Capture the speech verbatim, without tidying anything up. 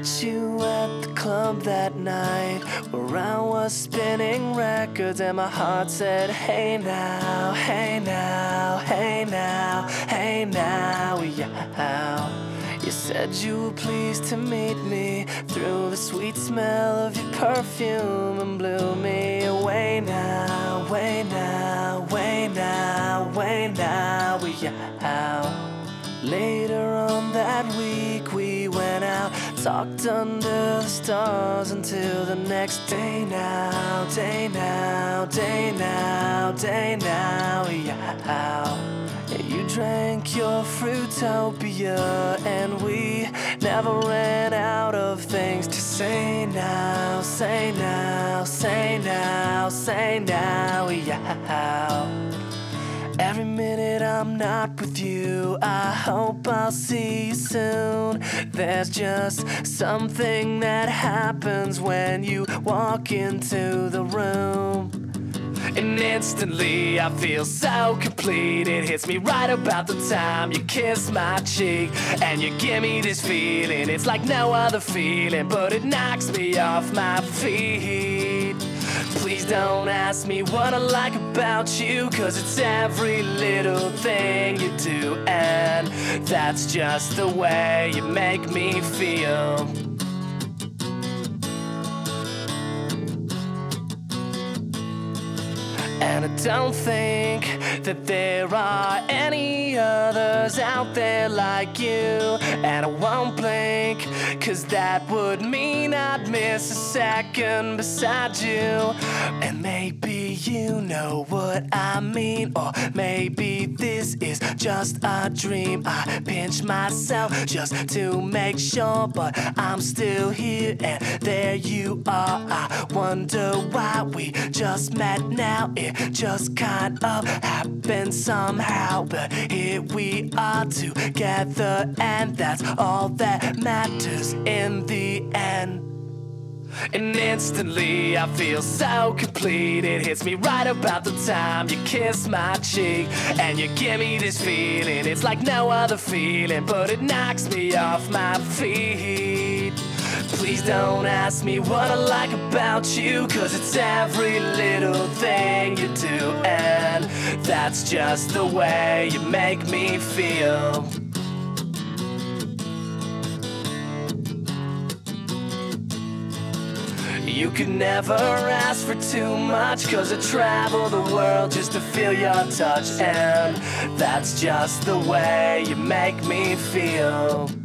met you at the club that night, where I was spinning records and my heart said, hey now, hey now, hey now, hey now, yeah. You said you were pleased to meet me through the sweet smell of your perfume, and blew me away now, way now, way now, way now, yeah. Later on that week we went out, talked under the stars until the next day now, day now, day now, day now, yeah. You drank your Fruitopia and we never ran out of things to say now, say now, say now, say now, yeah. Every minute I'm not with you, I hope I'll see you soon. There's just something that happens when you walk into the room, and instantly I feel so complete. It hits me right about the time you kiss my cheek, and you give me this feeling, it's like no other feeling, but it knocks me off my feet. Please don't ask me what I like about you, 'cause it's every little thing you do, and that's just the way you make me feel. And I don't think that there are any others out there like you, and I won't blink, 'cause that would mean I'd miss a second beside you. And maybe you know what I mean, or maybe this is just a dream. I pinch myself just to make sure, but I'm still here and there you are. I wonder why we just met now. It just kind of happened somehow, but here we are together, and that's all that matters in the end. And instantly I feel so complete. It hits me right about the time you kiss my cheek, and you give me this feeling, it's like no other feeling, but it knocks me off my feet. Please don't ask me what I like about you, 'cause it's every little thing you do, and that's just the way you make me feel. You could never ask for too much, 'cause I travel the world just to feel your touch, and that's just the way you make me feel.